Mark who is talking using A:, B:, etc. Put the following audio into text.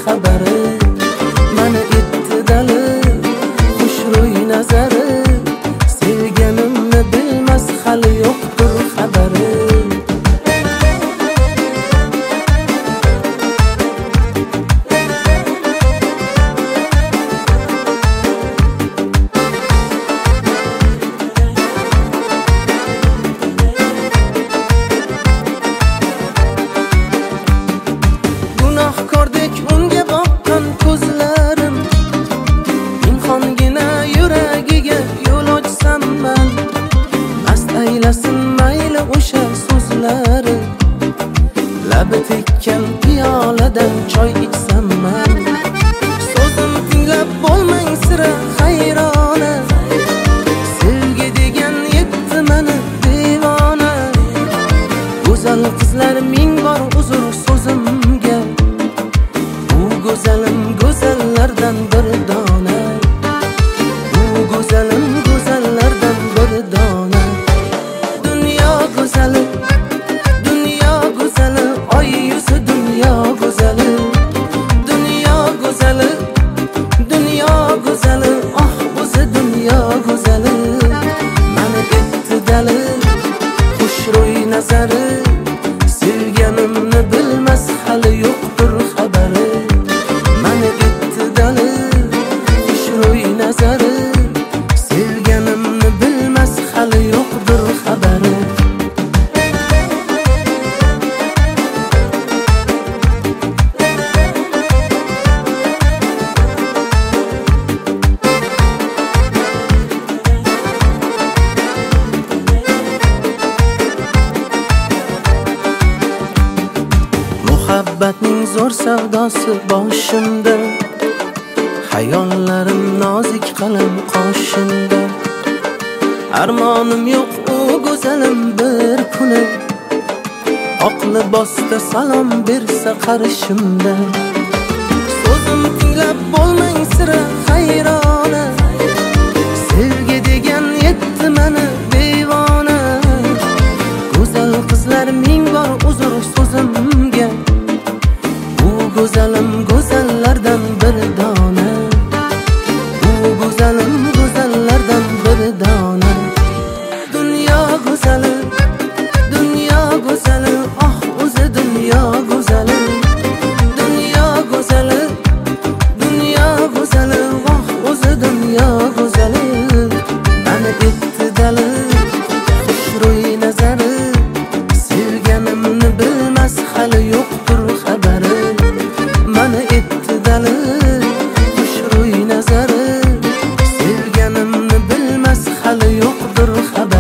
A: xabari. Mani etdi dali xushro'y nazari, sevganimni bilmas hali yo'qdir xabari. Gunohkordek unga boqqan ko'zlarim, pinhongina yuragiga yo'l ochsam man, mast aylasin mayli o'sha so'zlari, labi tekkan piyoladan choy ichsam man. So'zim tinglab bo'lmang sira hayrona, sevgi degan yetdi mani devona. Go'zal qizlar ming bor uzr so'zimga, bu go'zalim go'zallardan bir dona, bu go'zalim go'zallardan bir dona. Dunyo go'zali, dunyo go'zali, oy yuzi dunyo go'zali, dunyo go'zali, dunyo go'zali, oh o'zi dunyo go'zali. Mani etdi dali xushro'y nazari, sevganimni bilmas hali yo'qdir xabari. Mani etdi dali xushro'y nazari, sevganimni bilmas hali yo'qdir xabari. Muhabbatning zo'r savdosi boshimda, hayollarim nozik qalam qoshimda. Armonim yo'q u go'zalim bir kuni, oq libosda salom bersa qarshimda. So'zim tinglab bo'lmang sira hayrona, sevgi degan yetdi mani devona. Go'zal qizlar ming bor uzr so'zimga, bu go'zalim go'zallardan bir dona, bu go'zalim go'zallardan bir dona. Dunyo go'zali, dunyo go'zali, oh o'zi dunyo go'zali, dunyo go'zali, dunyo go'zali, oh o'zi dunyo go'zali. Mani etdi dali xushro'y nazari, sevganimni bilmas hali yo'qdir xabari. Mani etdi dali xushro'y nazari, sevganimni bilmas hali yo'qdir xabari.